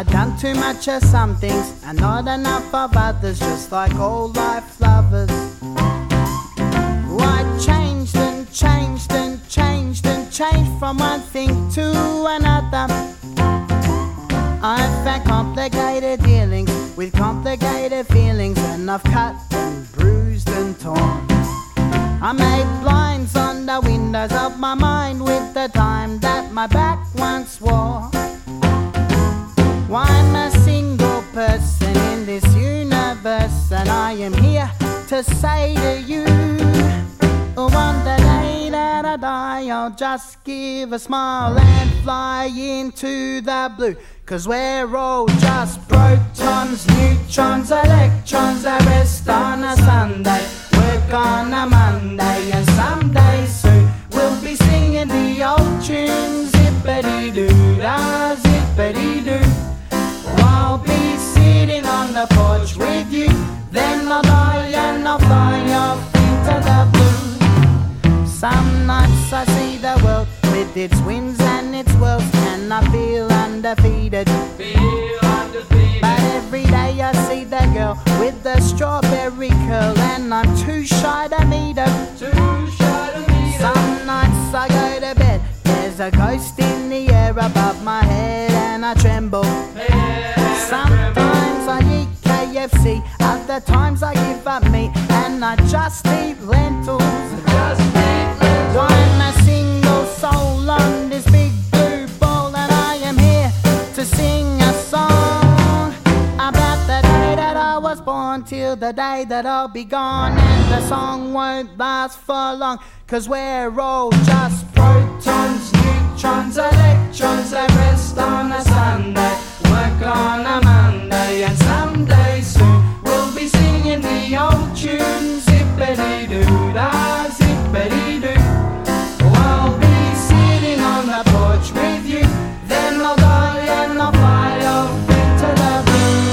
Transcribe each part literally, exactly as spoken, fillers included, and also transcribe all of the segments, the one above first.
I've done too much of some things and not enough of others, just like all life lovers. I changed and changed and changed and changed from one thing to another. I've had complicated dealings with complicated feelings, and I've cut and bruised and torn. I made blinds on the windows of my mind with the time that my back once wore. I'm a single person in this universe, and I am here to say to you, on the day that I die, I'll just give a smile and fly into the blue. Cause we're all just protons, neutrons, electrons that rest on a Sunday, work on a Monday, and someday soon we'll be singing the old tune. Zippity-doo-dah, zippity-doo. I'll be sitting on the porch with you, then I'll die and I'll fly off into the blue. Some nights I see the world with its winds and its whirls, and I feel undefeated. Feel undefeated. But every day I see the girl with the strawberry curl, and I'm too shy to meet her. Too shy to meet her. Some nights I go to bed, there's a ghost in the air above my head, and I tremble. Head Sometimes I eat K F C, other times I give up meat, and I just eat lentils. Just eat lentils. I'm a single soul on this big blue ball, and I am here to sing a song about the day that I was born till the day that I'll be gone. And the song won't last for long, cause we're all just protons, neutrons, electrons that rest on a Sunday, work on a Monday, and someday soon we'll be singing the old tune. Zippity-doo-dah, zippity-doo. I'll be sitting on the porch with you, then I'll die and I'll fly off into the blue.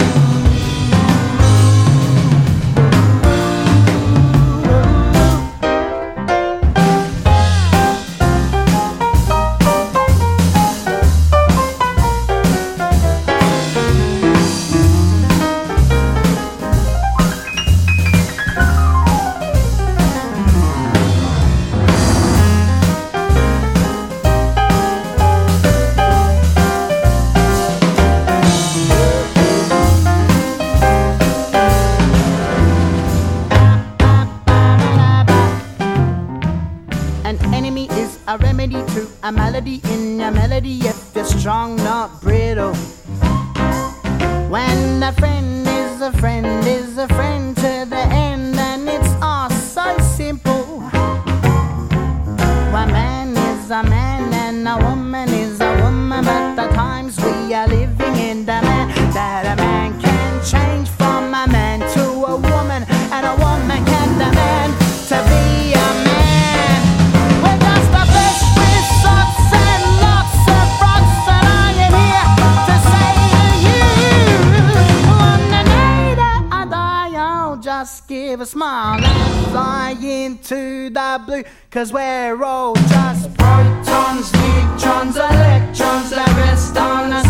A remedy to a malady in your melody if you're strong, not brittle. When a friend is a friend is a friend to the end, and it's all so simple. One man is a man and a woman is a woman, but the times we are living in demand that a man can change from a man to a woman, and a woman can demand to be a man. Just give a smile and fly into the blue, cause we're all just protons, neutrons, electrons that rest on us.